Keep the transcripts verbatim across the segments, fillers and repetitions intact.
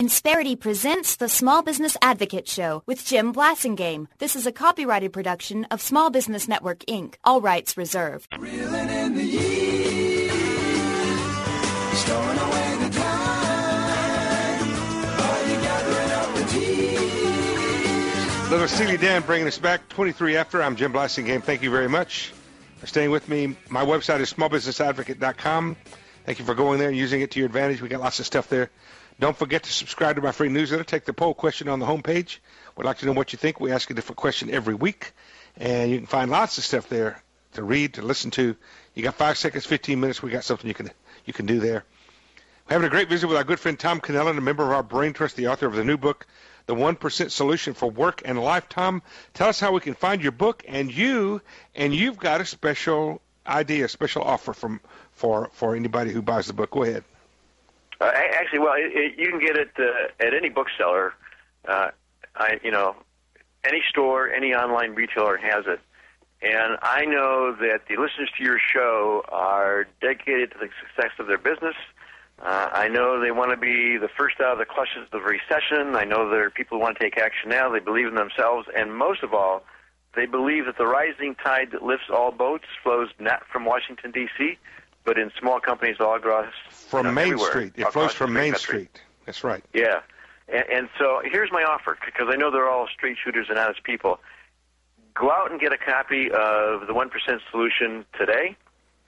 Insperity presents the Small Business Advocate Show with Jim Blasingame. This is a copyrighted production of Small Business Network, Incorporated. All rights reserved. Reeling in the years, storing away the time. Are you gathering up the tears? Little Steely Dan bringing us back. twenty-three after. I'm Jim Blasingame. Thank you very much for staying with me. My website is small business advocate dot com. Thank you for going there and using it to your advantage. We got lots of stuff there. Don't forget to subscribe to my free newsletter. Take the poll question on the homepage. We'd like to know what you think. We ask a different question every week. And you can find lots of stuff there to read, to listen to. You got five seconds, fifteen minutes. We got something you can you can do there. We're having a great visit with our good friend Tom Cannellan, a member of our Brain Trust, the author of the new book, The one percent Solution for Work and Life. Tom, tell us how we can find your book and you, and you've got a special idea, a special offer from for, for anybody who buys the book. Go ahead. Uh, actually, well, it, it, you can get it uh, at any bookseller. Uh, I, you know, any store, any online retailer has it. And I know that the listeners to your show are dedicated to the success of their business. Uh, I know they want to be the first out of the clutches of the recession. I know there are people who want to take action now. They believe in themselves. And most of all, they believe that the rising tide that lifts all boats flows not from Washington, D C, but in small companies all across From you know, Main everywhere, Street. It flows from Main country. Street. That's right. Yeah. And, and so here's my offer, because I know they're all straight shooters and honest people. Go out and get a copy of the one percent Solution today.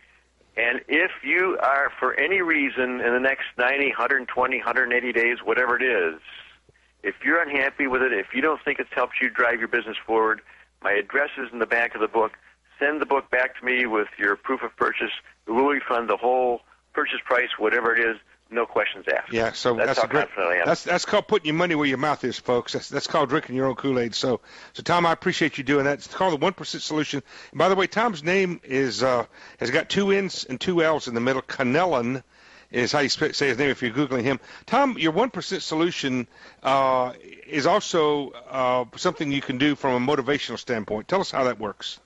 And if you are, for any reason, in the next ninety, one hundred twenty, one hundred eighty days, whatever it is, if you're unhappy with it, if you don't think it's helped you drive your business forward, my address is in the back of the book. Send the book back to me with your proof of purchase. We will refund the whole purchase price, whatever it is, no questions asked. Yeah, so that's, that's how a great. confident I am. That's that's called putting your money where your mouth is, folks. That's that's called drinking your own Kool-Aid. So, so Tom, I appreciate you doing that. It's called the one percent Solution. And by the way, Tom's name is uh, has got two N's and two L's in the middle. Cannellan is how you say his name if you're googling him. Tom, your one percent Solution uh, is also uh, something you can do from a motivational standpoint. Tell us how that works.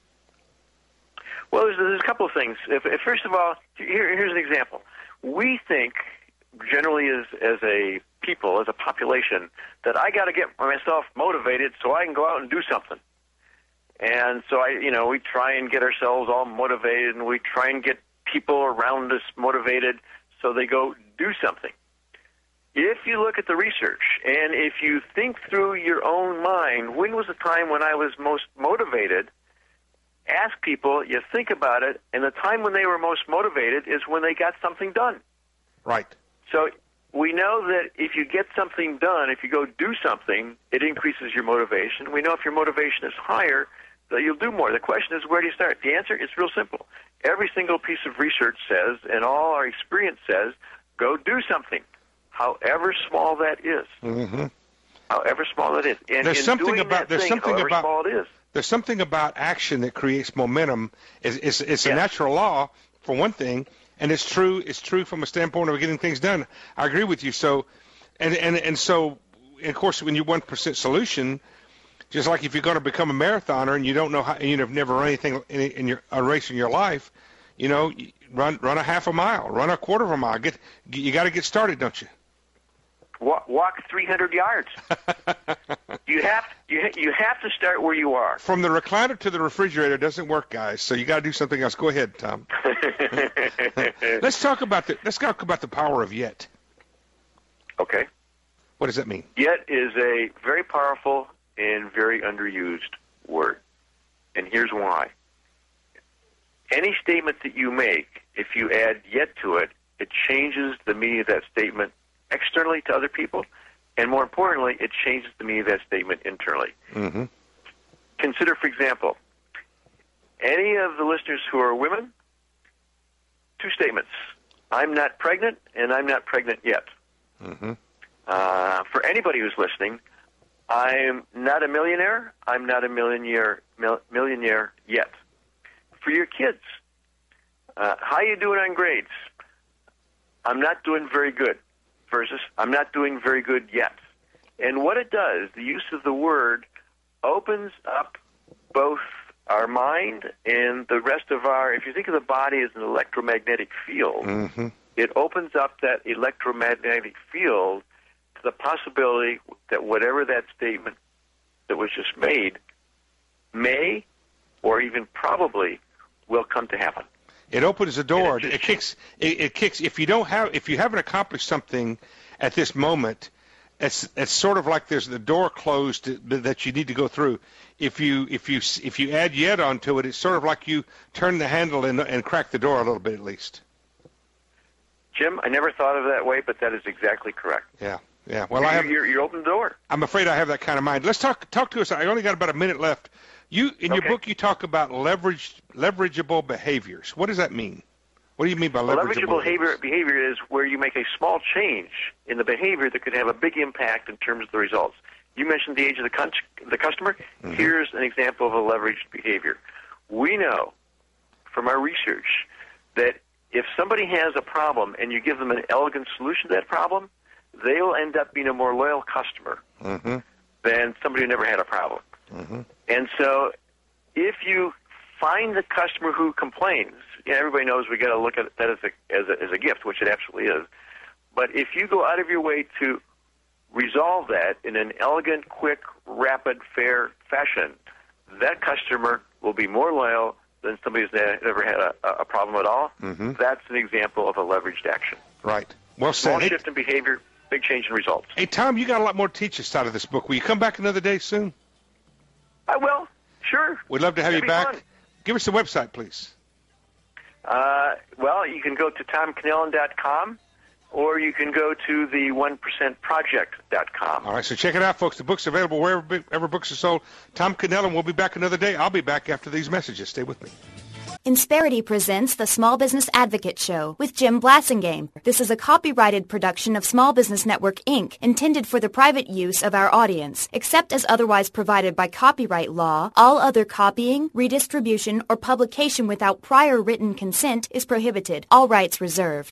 Well, there's, there's a couple of things. If, if, first of all, here, here's an example. We think, generally as, as a people, as a population, that I got to get myself motivated so I can go out and do something. And so, I, you know, we try and get ourselves all motivated, and we try and get people around us motivated so they go do something. If you look at the research, and if you think through your own mind, when was the time when I was most motivated? Ask people, you think about it, and the time when they were most motivated is when they got something done. Right. So we know that if you get something done, if you go do something, it increases your motivation. We know if your motivation is higher, that you'll do more. The question is, where do you start? The answer is real simple. Every single piece of research says, and all our experience says, go do something, however small that is. Mm-hmm. However small it is. And there's in something doing about that there's thing, something however about small it is. There's something about action that creates momentum. It's, it's, it's yes. a natural law, for one thing, and it's true. It's true from a standpoint of getting things done. I agree with you. So, and and and so, of course, when you one percent Solution, just like if you're going to become a marathoner and you don't know how, and you've never run anything in, in your a race in your life, you know, run run a half a mile, run a quarter of a mile. Get you got to get started, don't you? Walk, walk three hundred yards. you have you you have to start where you are. From the recliner to the refrigerator doesn't work, guys. So you got to do something else. Go ahead, Tom. let's talk about the let's talk about the power of yet. Okay. What does that mean? Yet is a very powerful and very underused word, and here's why. Any statement that you make, if you add yet to it, it changes the meaning of that statement externally to other people, and more importantly, it changes the meaning of that statement internally. Mm-hmm. Consider, for example, any of the listeners who are women, two statements. I'm not pregnant, and I'm not pregnant yet. Mm-hmm. Uh, for anybody who's listening, I'm not a millionaire, I'm not a millionaire, mil- millionaire yet. For your kids, uh, how you doing on grades? I'm not doing very good. Versus, I'm not doing very good yet. And what it does, the use of the word opens up both our mind and the rest of our, if you think of the body as an electromagnetic field, mm-hmm. it opens up that electromagnetic field the possibility that whatever that statement that was just made may or even probably will come to happen. It opens the door. It It, just- kicks. It, it kicks. If you don't have, if you haven't accomplished something at this moment, it's it's sort of like there's the door closed that that you need to go through. If you if you if you add yet onto it, it's sort of like you turn the handle and and crack the door a little bit at least. Jim, I never thought of it that way, but that is exactly correct. Yeah. Yeah. Well, you're, I have. you're, you're open the door. I'm afraid I have that kind of mind. Let's talk talk to us. I only got about a minute left. You in your Okay. book you talk about leveraged leverageable behaviors. What does that mean? What do you mean by Well, leverageable leverageable behavior, behavior is where you make a small change in the behavior that could have a big impact in terms of the results. You mentioned the age of the, con- the customer. Mm-hmm. Here's an example of a leveraged behavior. We know from our research that if somebody has a problem and you give them an elegant solution to that problem, they will end up being a more loyal customer Mm-hmm. than somebody who never had a problem. Mm-hmm. And so if you find the customer who complains, you know, everybody knows we got to look at that as a, as, a, as a gift, which it absolutely is. But if you go out of your way to resolve that in an elegant, quick, rapid, fair fashion, that customer will be more loyal than somebody who's ne- never had a, a problem at all. Mm-hmm. That's an example of a leveraged action. Right. Well Small said. Hey, shift in behavior, big change in results. hey, Tom, you got a lot more to teach us out of this book. Will you come back another day soon? I will, sure. We'd love to have That'd you be back. fun. Give us the website, please. Uh, well, you can go to tom knellen dot com, or you can go to the one percent project dot com. All right, so check it out, folks. The book's available wherever, wherever books are sold. Tom Knellen will be back another day. I'll be back after these messages. Stay with me. Insperity presents the Small Business Advocate Show with Jim Blassingame. This is a copyrighted production of Small Business Network, Incorporated, intended for the private use of our audience. Except as otherwise provided by copyright law, all other copying, redistribution, or publication without prior written consent is prohibited. All rights reserved.